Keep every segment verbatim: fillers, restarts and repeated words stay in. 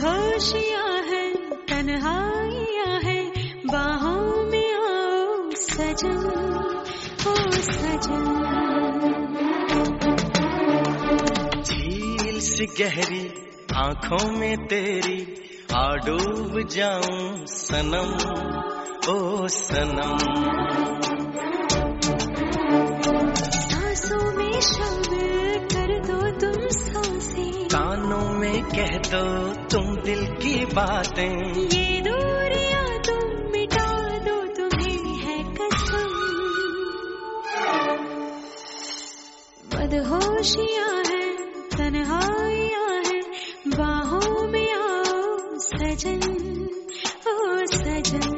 मदहोशियां है तन्हाइयां है बाहों में आओ सजन ओ सजन। झील सी गहरी आंखों में तेरी आ डूब जाऊं सनम ओ सनम। सांसों में शामिल कर दो तुम सांसें, कानों में कह दो तुम दिल की बातें। ये दूरियां तुम मिटा दो तुम्हें है कसम। मदहोशियां है तन्हाइयां है बाहों में आओ सजन ओ सजन।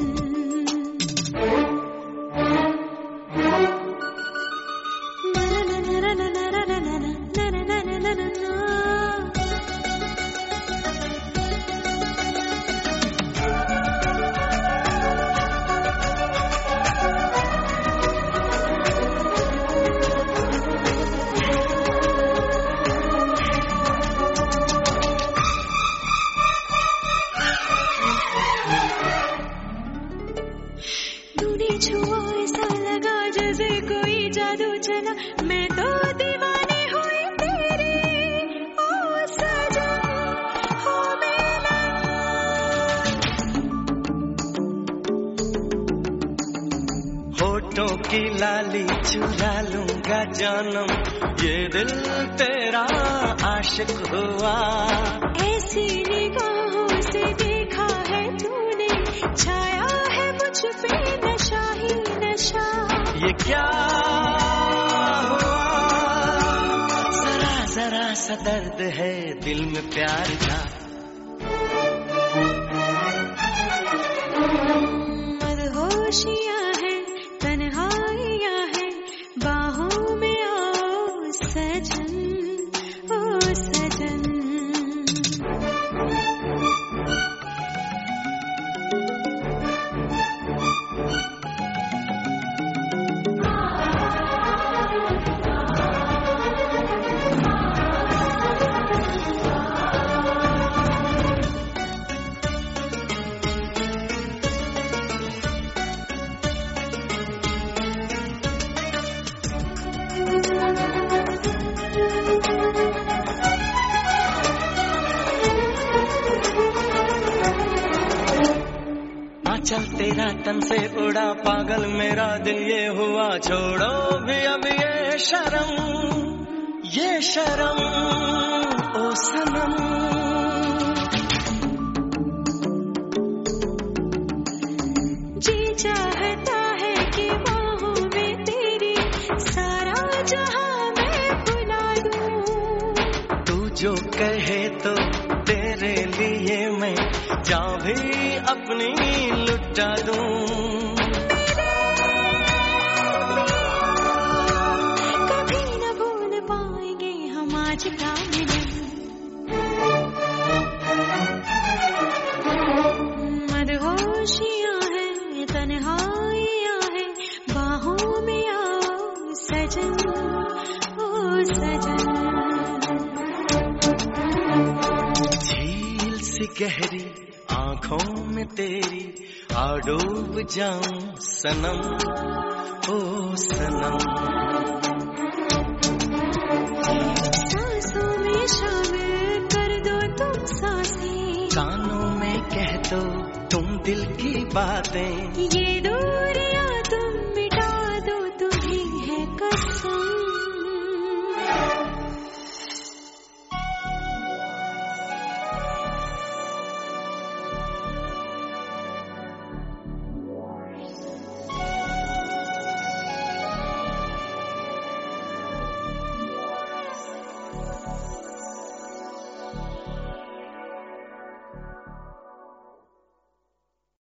छुआ ऐसा लगा जैसे कोई जादू चला, मैं तो दीवानी हुई तेरी ओ सजन हो मेरा। होठों की लाली चुरा लूंगा जानम, ये दिल तेरा आशिक हुआ। ऐसी निगाहों से देखा है तूने, छाया है मुझ पे नशा ही नशा। ये क्या हुआ, जरा जरा सा दर्द है दिल में प्यार का। मदहोशियां है तन्हाइयां है बाहों में आओ सजन ओ सजन। चल तेरा तन से उड़ा पागल मेरा दिल ये हुआ, छोड़ो भी अब ये शर्म ये शर्म ओ सनम। जी चाहता है कि बाहों में तेरी सारा जहां मैं भुला दूं। तू जो कहे तो तेरे लिए मैं जान भी अपनी लुटा दूं। कभी न भूल पाएंगे हम आज का मिलन। मदहोशियां है तन्हाइयां है बाहों में आओ सजन ओ सजन। झील सी गहरी आंखों में तेरी आ डूब जाऊं सनम ओ सनम। सांसों में शामिल कर दो तुम सांसें, कानों में कह दो तुम दिल की बातें। ये दूरियां तुम